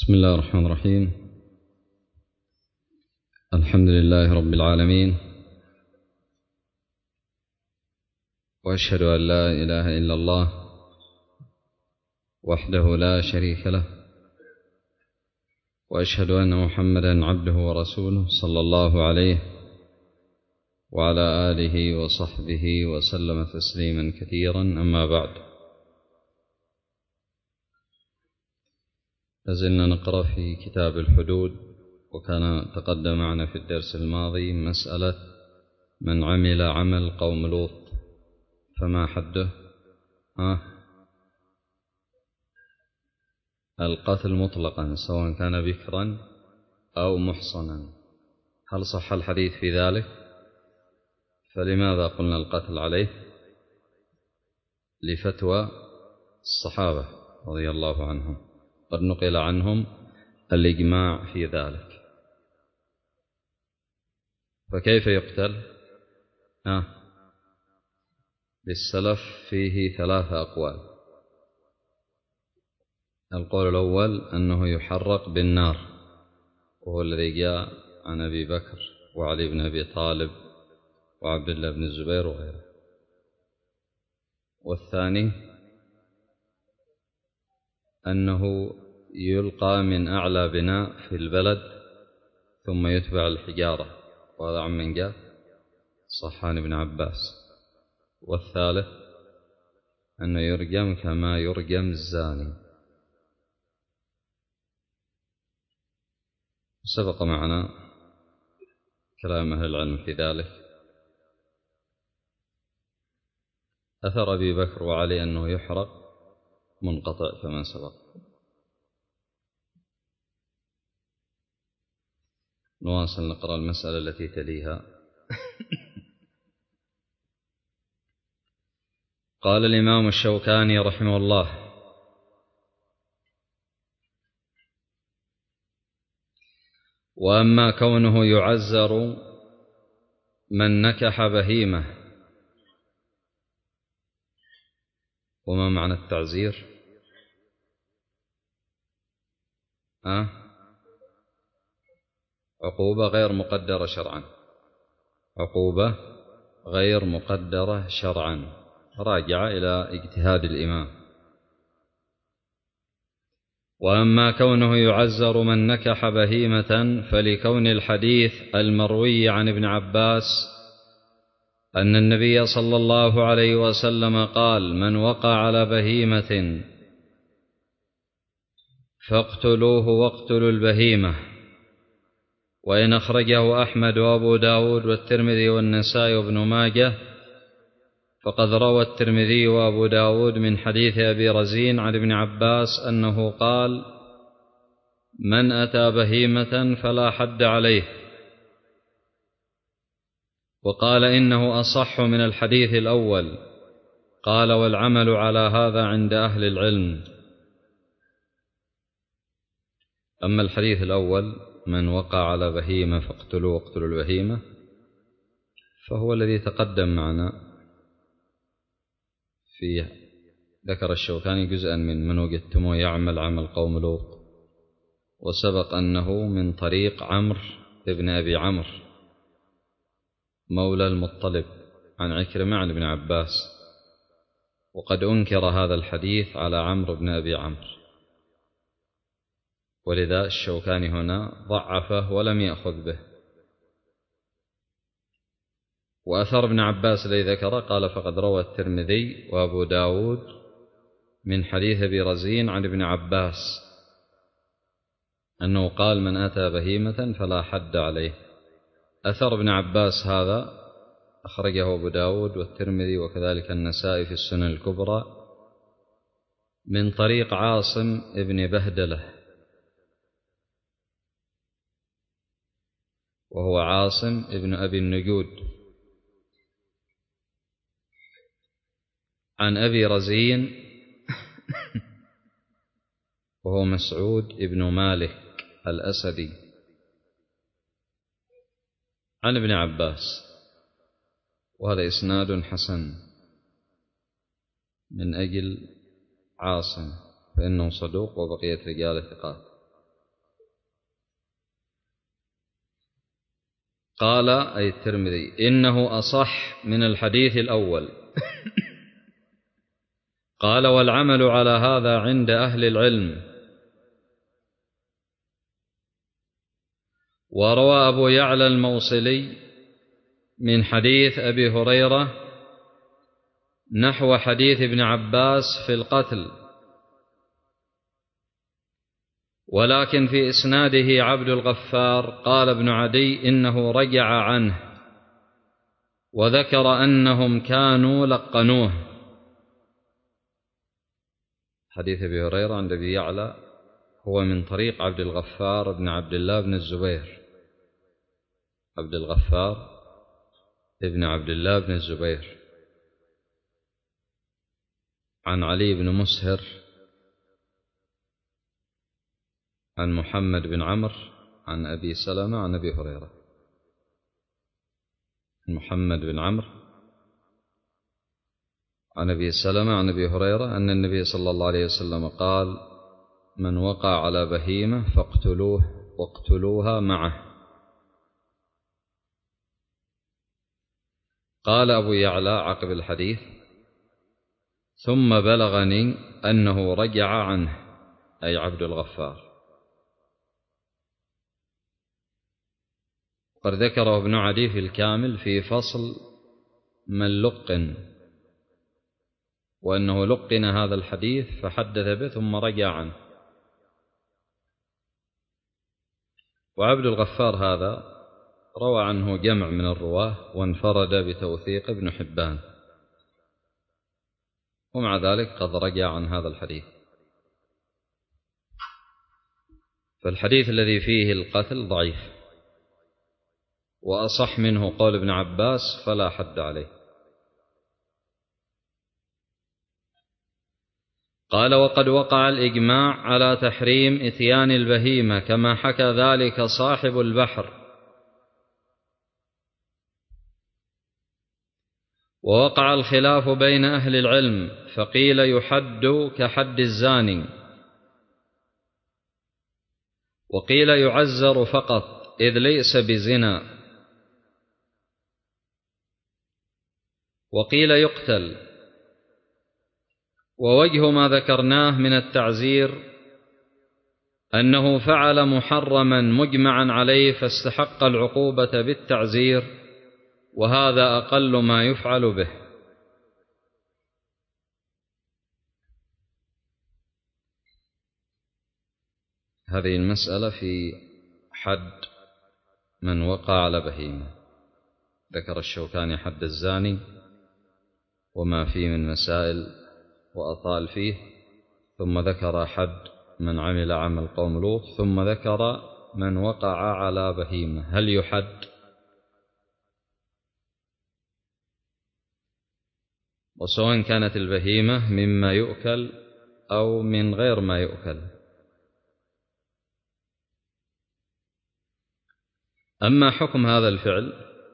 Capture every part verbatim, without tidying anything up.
بسم الله الرحمن الرحيم. الحمد لله رب العالمين، وأشهد أن لا إله إلا الله وحده لا شريك له، وأشهد أن محمدا عبده ورسوله صلى الله عليه وعلى آله وصحبه وسلم تسليما كثيرا. أما بعد، لازلنا نقرأ في كتاب الحدود، وكان تقدم معنا في الدرس الماضي مسألة من عمل عمل قوم لوط، فما حده؟ ها؟ القتل مطلقا سواء كان بكرا أو محصنا. هل صح الحديث في ذلك؟ فلماذا قلنا القتل عليه؟ لفتوى الصحابة رضي الله عنهم، قد نقل عنهم الإجماع في ذلك. فكيف يقتل؟ آه. للسلف فيه ثلاثة أقوال. القول الأول أنه يحرق بالنار، وهو الذي جاء عن أبي بكر وعلي بن أبي طالب وعبد الله بن الزبير وغيره. والثاني أنه يلقى من أعلى بناء في البلد ثم يتبع الحجارة، وهذا عن من جاء صحان بن عباس. والثالث أنه يرجم كما يرجم الزاني. سبق معنا كلام أهل العلم في ذلك. أثر أبي بكر وعلي أنه يحرق منقطع كما سبق. نواصل نقرأ المسألة التي تليها. قال الإمام الشوكاني رحمه الله: وأما كونه يعزر من نكح بهيمة. وما معنى التعزير؟ أه؟ عقوبة غير مقدرة شرعا. عقوبة غير مقدرة شرعا، راجع إلى اجتهاد الإمام. وأما كونه يعزر من نكح بهيمة فلكون الحديث المروي عن ابن عباس أن النبي صلى الله عليه وسلم قال: من وقع على بهيمة فاقتلوه واقتلوا البهيمة. وإن أخرجه أحمد وأبو داود والترمذي والنسائي وابن ماجه، فقد روى الترمذي وأبو داود من حديث أبي رزين عن ابن عباس أنه قال: من أتى بهيمة فلا حد عليه. وقال إنه أصح من الحديث الأول. قال: والعمل على هذا عند أهل العلم. أما الحديث الأول: من وقع على بهيمة فاقتلوا واقتلوا البهيمة، فهو الذي تقدم معنا في ذكر الشوكاني جزءا من من وجدتموه يعمل عمل قوم لوط، وسبق أنه من طريق عمرو ابن أبي عمرو مولى المطلب عن عكرمة عن ابن عباس، وقد أنكر هذا الحديث على عمرو بن أبي عمرو، ولذا الشوكاني هنا ضعفه ولم يأخذ به. وأثر ابن عباس الذي ذكره قال: فقد روى الترمذي وأبو داود من حديث أبي رزين عن ابن عباس أنه قال: من أتى بهيمة فلا حد عليه. أثر ابن عباس هذا أخرجه أبو داود والترمذي وكذلك النسائي في السنن الكبرى من طريق عاصم ابن بهدلة، وهو عاصم ابن أبي النجود، عن أبي رزين وهو مسعود ابن مالك الأسدي، عن ابن عباس. وهذا إسناد حسن من أجل عاصم، فإنه صدوق وبقية رجال ثقات. قال أي الترمذي إنه أصح من الحديث الأول. قال والعمل على هذا عند أهل العلم. وروى أبو يعلى الموصلي من حديث أبي هريرة نحو حديث ابن عباس في القتل، ولكن في إسناده عبد الغفار. قال ابن عدي إنه رجع عنه وذكر أنهم كانوا لقنوه. حديث أبي هريرة عند أبي يعلى هو من طريق عبد الغفار بن عبد الله بن الزبير، عبد الغفار ابن عبد الله بن الزبير، عن علي بن مسهر عن محمد بن عمرو عن أبي سلمة عن أبي هريرة. محمد بن عمرو عن أبي سلمة عن أبي هريرة أن النبي صلى الله عليه وسلم قال: من وقع على بهيمة فاقتلوه واقتلوها معه. قال أبو يعلى عقب الحديث: ثم بلغني أنه رجع عنه، أي عبد الغفار. قد ذكره ابن عدي في الكامل في فصل من لقن، وأنه لقن هذا الحديث فحدث به ثم رجع عنه. وعبد الغفار هذا روى عنه جمع من الرواه وانفرد بتوثيق ابن حبان، ومع ذلك قد رجع عن هذا الحديث. فالحديث الذي فيه القتل ضعيف، وأصح منه قول ابن عباس فلا حد عليه. قال: وقد وقع الإجماع على تحريم إتيان البهيمة كما حكى ذلك صاحب البحر، ووقع الخلاف بين أهل العلم، فقيل يحد كحد الزاني، وقيل يعزر فقط إذ ليس بزنا، وقيل يقتل. ووجه ما ذكرناه من التعزير أنه فعل محرما مجمعا عليه فاستحق العقوبة بالتعزير، وهذا أقل ما يفعل به. هذه المسألة في حد من وقع على بهيمة. ذكر الشوكاني حد الزاني وما فيه من مسائل وأطال فيه، ثم ذكر حد من عمل عمل قوم لوط، ثم ذكر من وقع على بهيمة. هل يحد؟ وسواء كانت البهيمة مما يؤكل أو من غير ما يؤكل. أما حكم هذا الفعل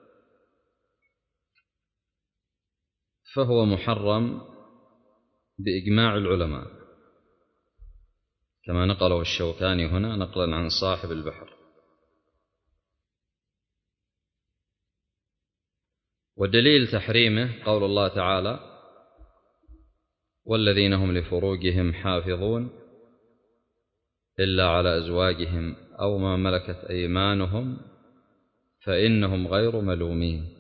فهو محرم بإجماع العلماء، كما نقله الشوكاني هنا نقلا عن صاحب البحر. ودليل تحريمه قول الله تعالى: والذين هم لفروجهم حافظون إلا على أزواجهم أو ما ملكت أيمانهم فإنهم غير ملومين.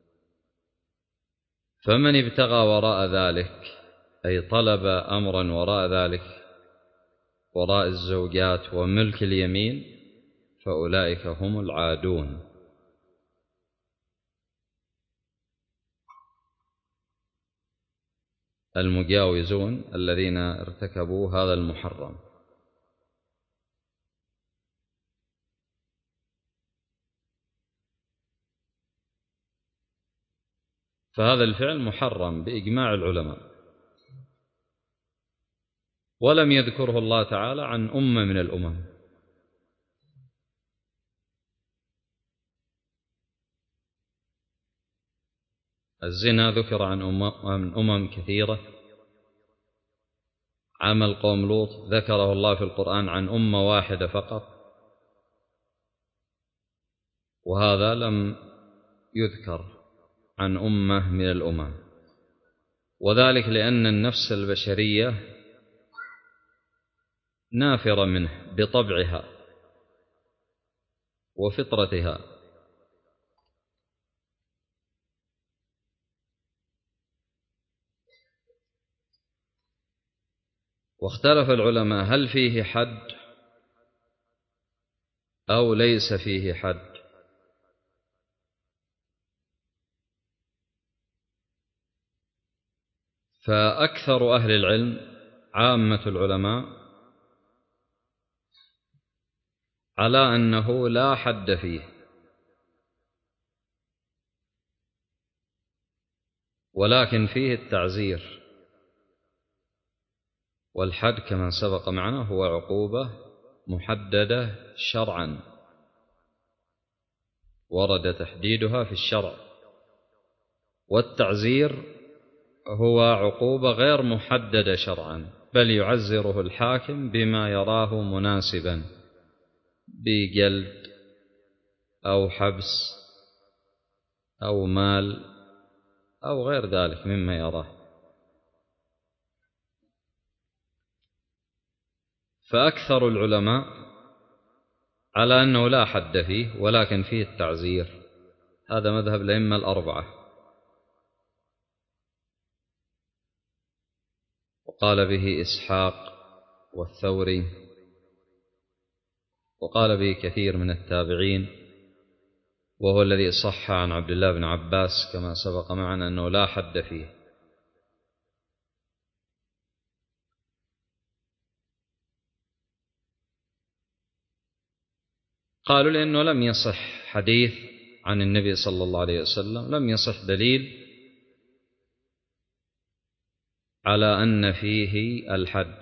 فمن ابتغى وراء ذلك، أي طلب أمرا وراء ذلك، وراء الزوجات وملك اليمين، فأولئك هم العادون. المجاوزون الذين ارتكبوا هذا المحرم. فهذا الفعل محرم بإجماع العلماء، ولم يذكره الله تعالى عن أمة من الأمم. الزنا ذكر عن أمم كثيرة، عمل قوم لوط ذكره الله في القرآن عن أمة واحدة فقط، وهذا لم يذكر عن أمة من الأمم، وذلك لأن النفس البشرية نافرة منه بطبعها وفطرتها. واختلف العلماء هل فيه حد أو ليس فيه حد. فأكثر أهل العلم عامة العلماء على أنه لا حد فيه، ولكن فيه التعزير، والحد كما سبق معنا هو عقوبة محددة شرعا ورد تحديدها في الشرع، والتعزير هو عقوبة غير محددة شرعا، بل يعزره الحاكم بما يراه مناسبا، بجلد أو حبس أو مال أو غير ذلك مما يراه. فأكثر العلماء على أنه لا حد فيه ولكن فيه التعزير، هذا مذهب الأئمة الأربعة، وقال به إسحاق والثوري، وقال به كثير من التابعين، وهو الذي صح عن عبد الله بن عباس كما سبق معنا أنه لا حد فيه. قالوا لأنه لم يصح حديث عن النبي صلى الله عليه وسلم، لم يصح دليل على أن فيه الحد.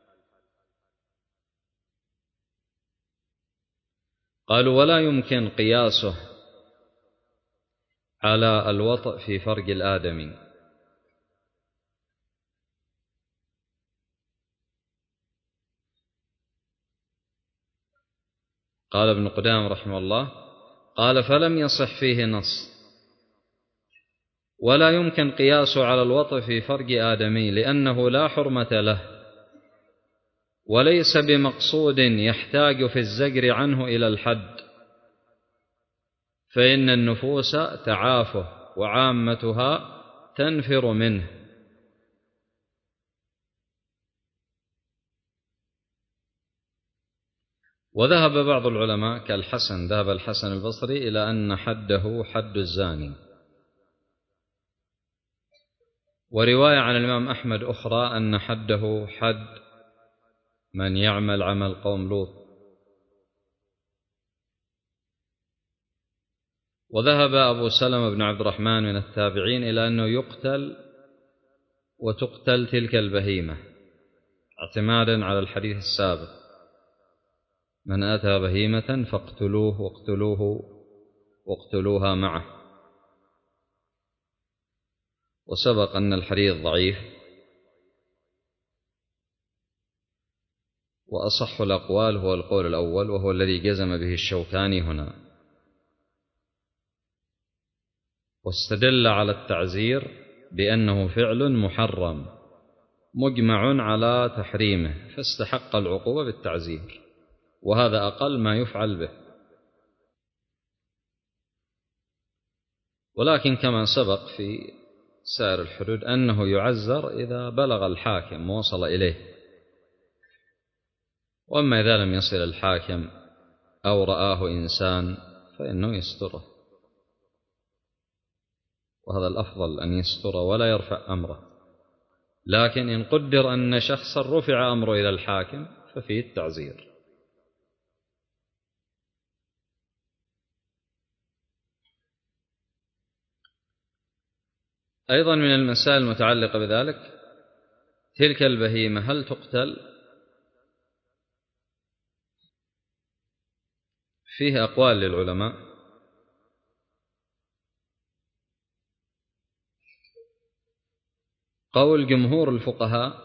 قالوا ولا يمكن قياسه على الوطء في فرج الآدمي، قال ابن قدامة رحمه الله، قال فلم يصح فيه نص، ولا يمكن قياسه على الوطء في فرج آدمي لأنه لا حرمة له، وليس بمقصود يحتاج في الزجر عنه إلى الحد، فإن النفوس تعافه وعامتها تنفر منه. وذهب بعض العلماء كالحسن، ذهب الحسن البصري إلى أن حده حد الزاني. ورواية عن الإمام أحمد أخرى أن حده حد من يعمل عمل قوم لوط. وذهب أبو سلمة بن عبد الرحمن من التابعين إلى أنه يقتل وتقتل تلك البهيمة، اعتمادا على الحديث السابق: من أتى بهيمة فاقتلوه واقتلوه واقتلوها معه. وسبق أن الحديث ضعيف، وأصح الأقوال هو القول الأول، وهو الذي جزم به الشوكاني هنا، واستدل على التعزير بأنه فعل محرم مجمع على تحريمه، فاستحق العقوبة بالتعزير، وهذا أقل ما يفعل به. ولكن كما سبق في سائر الحدود أنه يعزر إذا بلغ الحاكم ووصل إليه، وأما إذا لم يصل الحاكم أو رآه إنسان فإنه يستره، وهذا الأفضل أن يستر ولا يرفع أمره. لكن إن قدر أن شخصا رفع أمره إلى الحاكم ففيه التعزير. أيضا من المسائل المتعلقة بذلك تلك البهيمة هل تقتل؟ فيه أقوال للعلماء. قول جمهور الفقهاء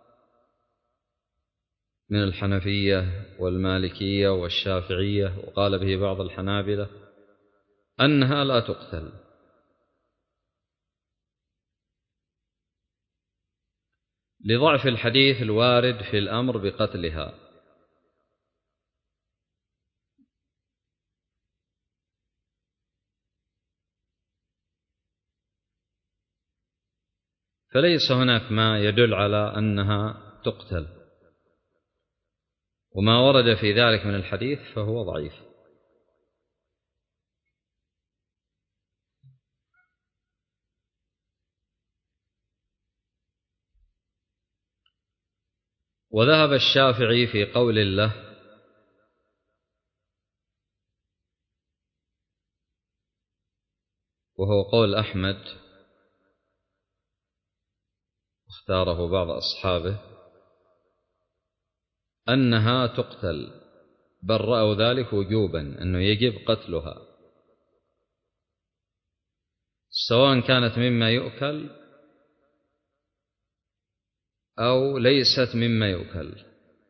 من الحنفية والمالكية والشافعية، وقال به بعض الحنابلة، أنها لا تقتل، لضعف الحديث الوارد في الأمر بقتلها. فليس هناك ما يدل على أنها تقتل، وما ورد في ذلك من الحديث فهو ضعيف. وذهب الشافعي في قول الله وهو قول أحمد اختاره بعض أصحابه أنها تقتل، بل رأوا ذلك وجوبا، أنه يجب قتلها سواء كانت مما يؤكل أو ليست مما يؤكل،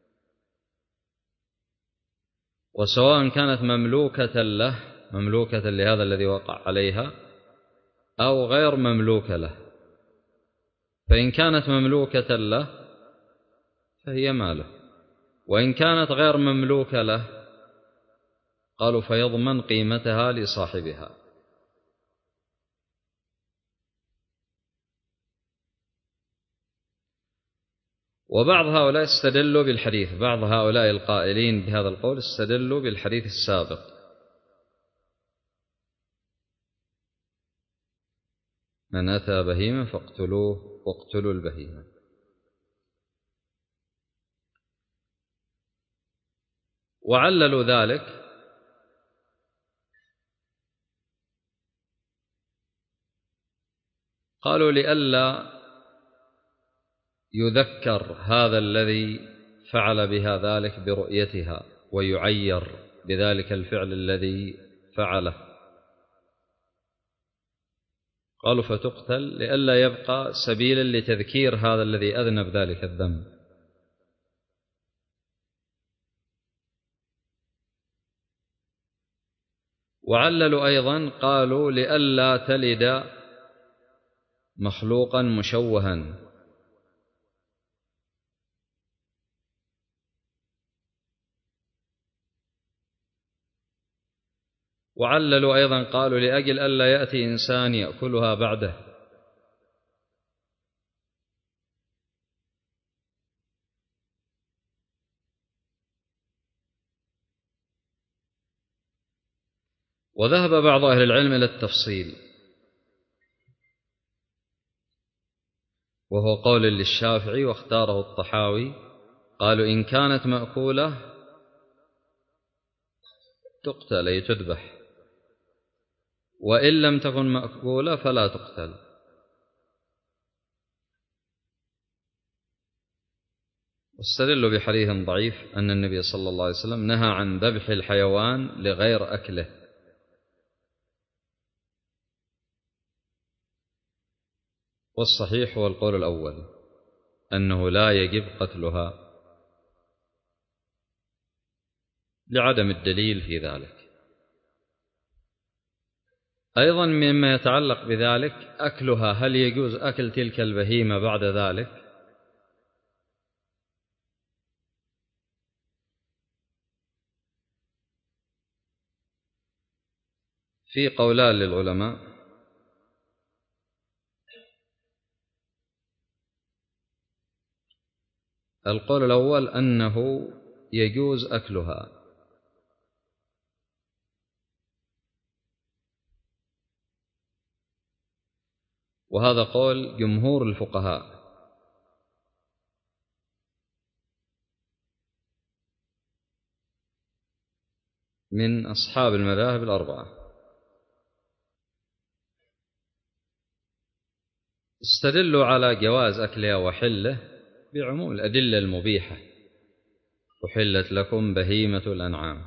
وسواء كانت مملوكة له، مملوكة لهذا الذي وقع عليها، أو غير مملوكة له. فإن كانت مملوكة له فهي ماله، وإن كانت غير مملوكة له قالوا فيضمن قيمتها لصاحبها. وبعض هؤلاء استدلوا بالحديث، بعض هؤلاء القائلين بهذا القول استدلوا بالحديث السابق، من أتى بهيمة فاقتلوه واقتلوا البهيمة. وعللوا ذلك قالوا لئلا يذكر هذا الذي فعل بها ذلك برؤيتها ويعير بذلك الفعل الذي فعله، قالوا فتقتل لئلا يبقى سبيلا لتذكير هذا الذي أذنب ذلك الذنب. وعللوا أيضا قالوا لئلا تلد مخلوقا مشوها، وعللوا أيضا قالوا لأجل ألا يأتي إنسان يأكلها بعده. وذهب بعض أهل العلم إلى التفصيل، وهو قول للشافعي واختاره الطحاوي، قالوا إن كانت مأكولة تقتل أي تذبح، وإن لم تكن مأكولة فلا تقتل. واستدلوا بحديث ضعيف أن النبي صلى الله عليه وسلم نهى عن ذبح الحيوان لغير أكله. والصحيح هو القول الأول، أنه لا يجب قتلها لعدم الدليل في ذلك. أيضا مما يتعلق بذلك أكلها، هل يجوز أكل تلك البهيمة بعد ذلك؟ في قولان للعلماء. القول الأول أنه يجوز أكلها، وهذا قول جمهور الفقهاء، من أصحاب المذاهب الأربعة. استدلوا على جواز أكلها وحله بعموم الأدلة المبيحة، أحلت لكم بهيمة الأنعام.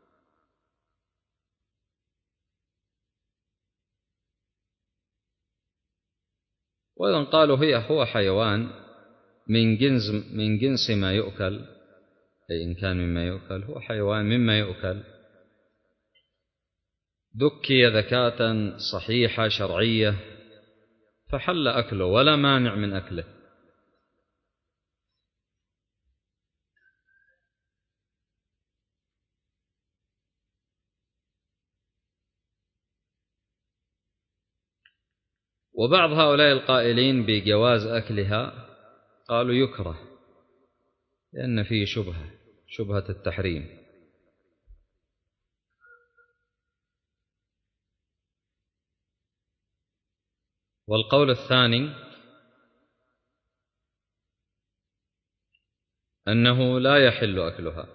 وأيضا قالوا هي هو حيوان من جنس من جنس ما يؤكل، أي إن كان مما يؤكل هو حيوان مما يؤكل، ذكي ذكاة صحيحة شرعية فحل أكله ولا مانع من أكله. وبعض هؤلاء القائلين بجواز أكلها قالوا يكره لأن فيه شبهة شبهة التحريم. والقول الثاني أنه لا يحل أكلها،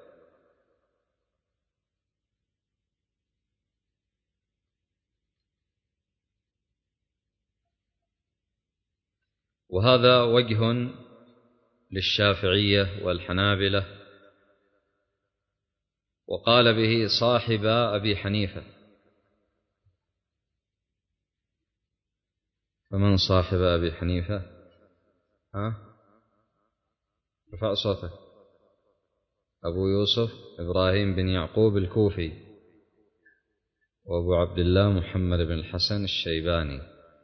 وهذا وجه للشافعية والحنابلة، وقال به صاحب أبي حنيفة. فمن صاحب أبي حنيفة؟ ها؟ رفع صوتك. أبو يوسف إبراهيم بن يعقوب الكوفي، وأبو عبد الله محمد بن الحسن الشيباني.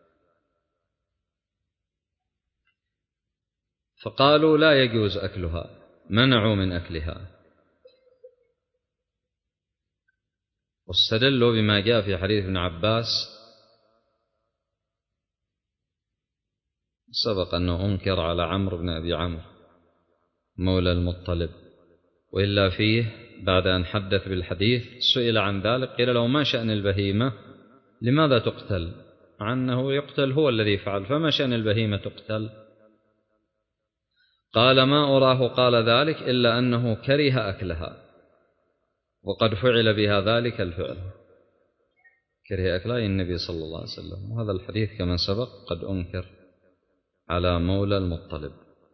فقالوا لا يجوز أكلها، منعوا من أكلها، واستدلوا بما جاء في حديث ابن عباس سبق أنه أنكر على عمرو بن أبي عمرو مولى المطلب، وإلا فيه بعد أن حدث بالحديث سئل عن ذلك قيل له ما شأن البهيمة لماذا تقتل، مع أنه يقتل هو الذي فعل، فما شأن البهيمة تقتل؟ قال ما أراه قال ذلك إلا أنه كره أكلها، وقد فعل بها ذلك الفعل. كره أكلها النبي صلى الله عليه وسلم، وهذا الحديث كما سبق قد أنكر على مولى المطلب.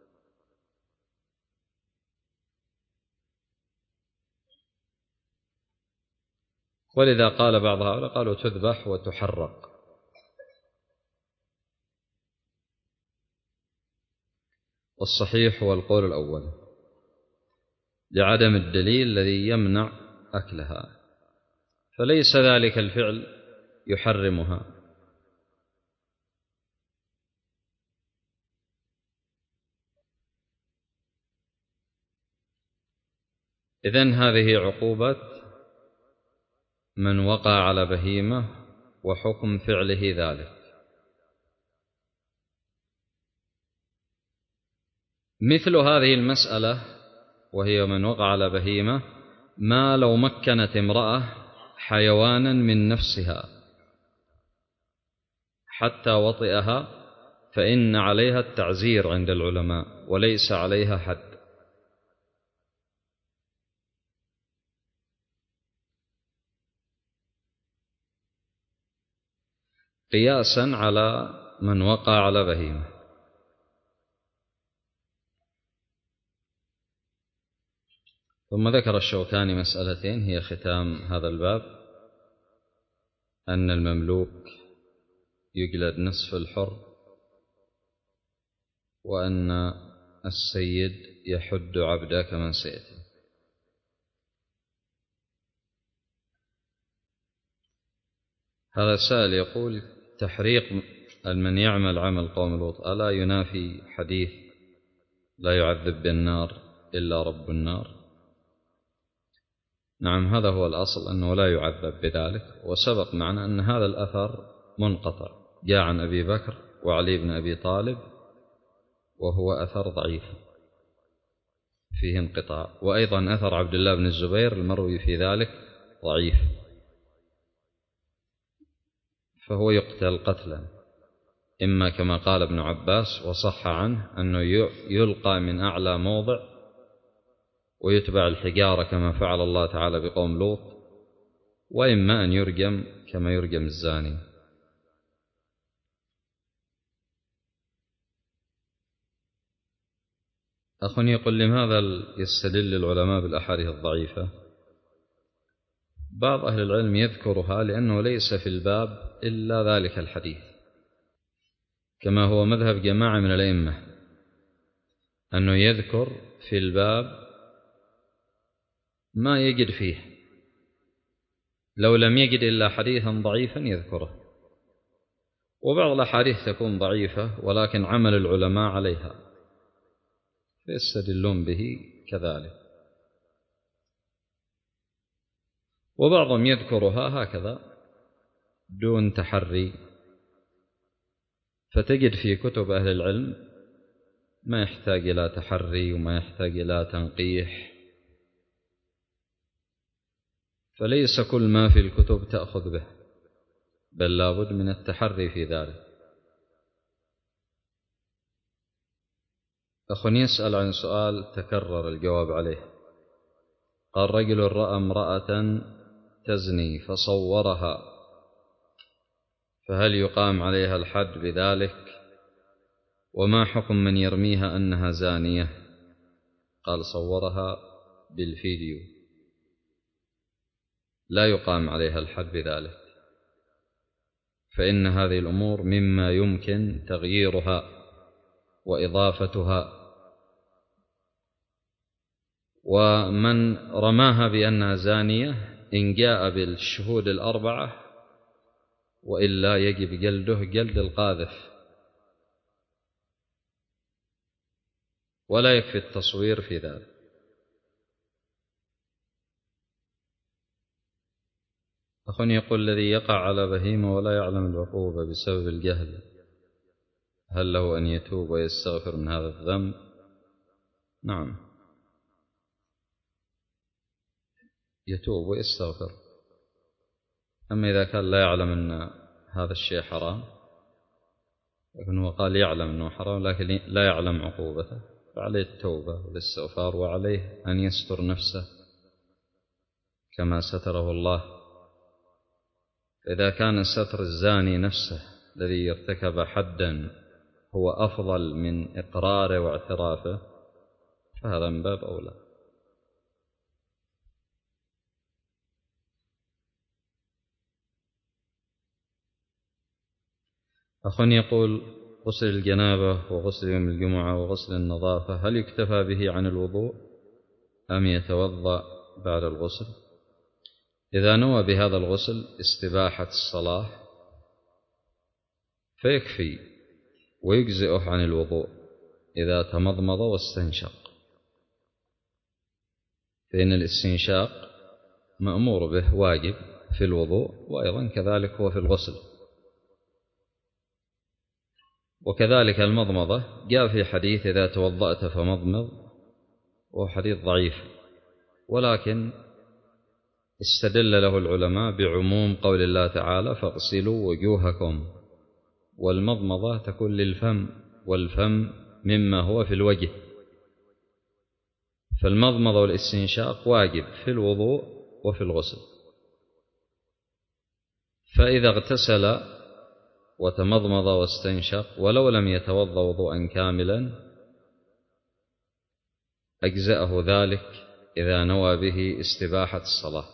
ولذا قال بعض هؤلاء قالوا تذبح وتحرق. والصحيح هو القول الأول لعدم الدليل الذي يمنع أكلها، فليس ذلك الفعل يحرمها. إذن هذه عقوبة من وقع على بهيمة وحكم فعله ذلك. مثل هذه المسألة وهي من وقع على بهيمة ما لو مكنت امرأة حيوانا من نفسها حتى وطئها فإن عليها التعزير عند العلماء وليس عليها حد. قياسا على من وقع على بهيمة. ثم ذكر الشوكاني مسألتين هي ختام هذا الباب: أن المملوك يجلد نصف الحر، وأن السيد يحد عبده كما سيأتي. هذا السائل يقول: تحريق من يعمل عمل قوم لوط ألا ينافي حديث لا يعذب بالنار إلا رب النار؟ نعم، هذا هو الأصل أنه لا يعذب بذلك، وسبق معنا أن هذا الأثر منقطع جاء عن أبي بكر وعلي بن أبي طالب، وهو أثر ضعيف فيه انقطاع، وأيضا أثر عبد الله بن الزبير المروي في ذلك ضعيف، فهو يقتل قتلا، إما كما قال ابن عباس وصح عنه أنه يلقى من أعلى موضع ويتبع الحجارة كما فعل الله تعالى بقوم لوط، وإما أن يرجم كما يرجم الزاني. أخ يقول: لماذا يستدل العلماء بالأحاديث الضعيفة؟ بعض أهل العلم يذكرها لأنه ليس في الباب إلا ذلك الحديث، كما هو مذهب جماعة من الأئمة أنه يذكر في الباب ما يجد فيه، لو لم يجد إلا حديثا ضعيفا يذكره. وبعض الأحاديث تكون ضعيفة ولكن عمل العلماء عليها فيستدلون به كذلك، وبعضهم يذكرها هكذا دون تحري، فتجد في كتب أهل العلم ما يحتاج إلى تحري وما يحتاج إلى تنقيح، فليس كل ما في الكتب تأخذ به، بل لابد من التحري في ذلك. أخ يسأل عن سؤال تكرر الجواب عليه، قال: رجل رأى امرأة تزني فصورها، فهل يقام عليها الحد بذلك؟ وما حكم من يرميها أنها زانية؟ قال: صورها بالفيديو، لا يقام عليها الحد بذلك، فإن هذه الأمور مما يمكن تغييرها وإضافتها، ومن رماها بأنها زانية إن جاء بالشهود الأربعة وإلا يجب جلده جلد القاذف، ولا يكفي التصوير في ذلك. أخ يقول: الذي يقع على بهيمة ولا يعلم العقوبة بسبب الجهل، هل له أن يتوب ويستغفر من هذا الذنب؟ نعم، يتوب ويستغفر. أما إذا كان لا يعلم أن هذا الشيء حرام، لكن هو قال يعلم أنه حرام لكن لا يعلم عقوبته، فعليه التوبة والاستغفار، وعليه أن يستر نفسه كما ستره الله. إذا كان ستر الزاني نفسه الذي ارتكب حدا هو أفضل من إقراره واعترافه، فهذا من باب أولى. أخ يقول: غسل الجنابة وغسل يوم الجمعة وغسل النظافة هل يكتفى به عن الوضوء أم يتوضأ بعد الغسل؟ إذا نوى بهذا الغسل استباحة الصلاة فيكفي ويجزئه عن الوضوء إذا تمضمض واستنشق، فإن الاستنشاق مأمور به واجب في الوضوء، وأيضا كذلك هو في الغسل. وكذلك المضمضة جاء في حديث: إذا توضأت فمضمض، وهو حديث ضعيف، ولكن استدل له العلماء بعموم قول الله تعالى: فاغسلوا وجوهكم، والمضمضة تكون للفم، والفم مما هو في الوجه، فالمضمضة والاستنشاق واجب في الوضوء وفي الغسل. فإذا اغتسل وتمضمض واستنشق ولو لم يتوضأ وضوءا كاملا أجزأه ذلك إذا نوى به استباحة الصلاة.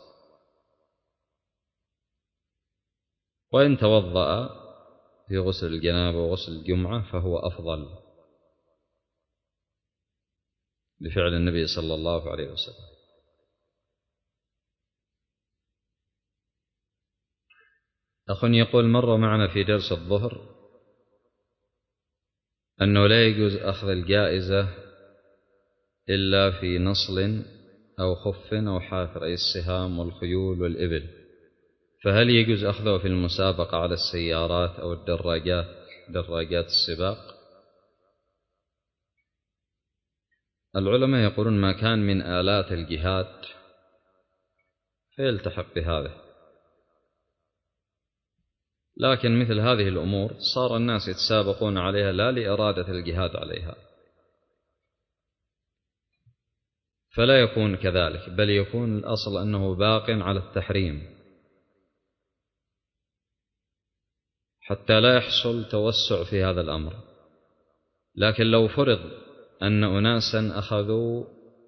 وإن توضأ في غسل الجنابة وغسل الجمعة فهو أفضل بفعل النبي صلى الله عليه وسلم. أخ يقول: مر معنا في درس الظهر أنه لا يجوز أخذ الجائزة إلا في نصل أو خف أو حافر، أي السهام والخيول والإبل، فهل يجوز أخذه في المسابقة على السيارات أو الدراجات دراجات السباق؟ العلماء يقولون ما كان من آلات الجهاد فيلتحق بهذا، لكن مثل هذه الأمور صار الناس يتسابقون عليها لا لإرادة الجهاد عليها، فلا يكون كذلك، بل يكون الأصل أنه باق على التحريم حتى لا يحصل توسع في هذا الأمر. لكن لو فرض أن أناسا أخذوا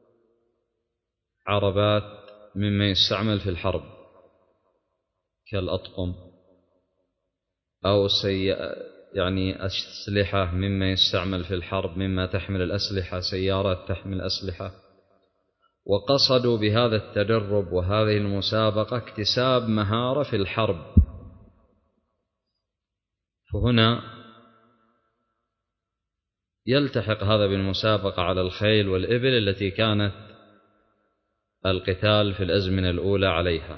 عربات مما يستعمل في الحرب كالأطقم أو سي يعني أسلحة مما يستعمل في الحرب، مما تحمل الأسلحة، سيارات تحمل أسلحة، وقصدوا بهذا التدرب وهذه المسابقة اكتساب مهارة في الحرب. فهنا يلتحق هذا بالمسابقة على الخيل والإبل التي كانت القتال في الأزمنة الأولى عليها.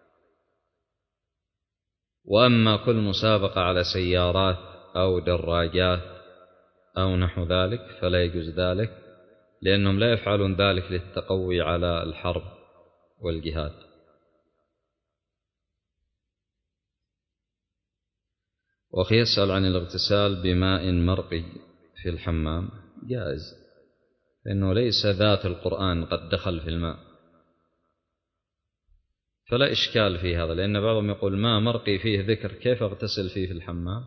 وأما كل مسابقة على سيارات أو دراجات أو نحو ذلك فلا يجوز ذلك، لأنهم لا يفعلون ذلك للتقوي على الحرب والجهاد. وأخي يسأل عن الاغتسال بماء مرقي في الحمام. جائز، لأنه ليس ذات القرآن قد دخل في الماء، فلا إشكال في هذا، لأن بعضهم يقول ماء مرقي فيه ذكر كيف اغتسل فيه في الحمام؟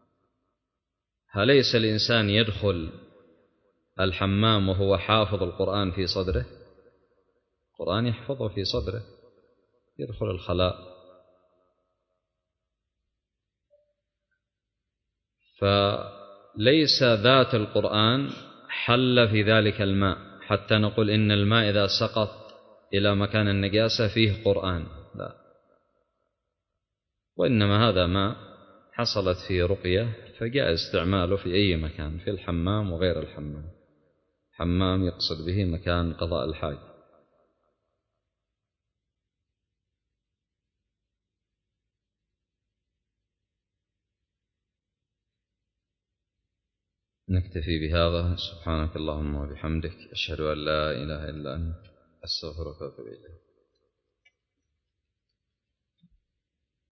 أليس الإنسان يدخل الحمام وهو حافظ القرآن في صدره؟ القرآن يحفظه في صدره، يدخل الخلاء. فليس ذات القرآن حل في ذلك الماء حتى نقول إن الماء إذا سقط إلى مكان النجاسة فيه قرآن، لا. وإنما هذا ماء حصلت فيه رقية فجاء استعماله في أي مكان، في الحمام وغير الحمام. حمام يقصد به مكان قضاء الحاج. نكتفي بهذا. سبحانك اللهم وبحمدك، أشهد أن لا إله إلا أنت، أستغفرك وأتوب إليك.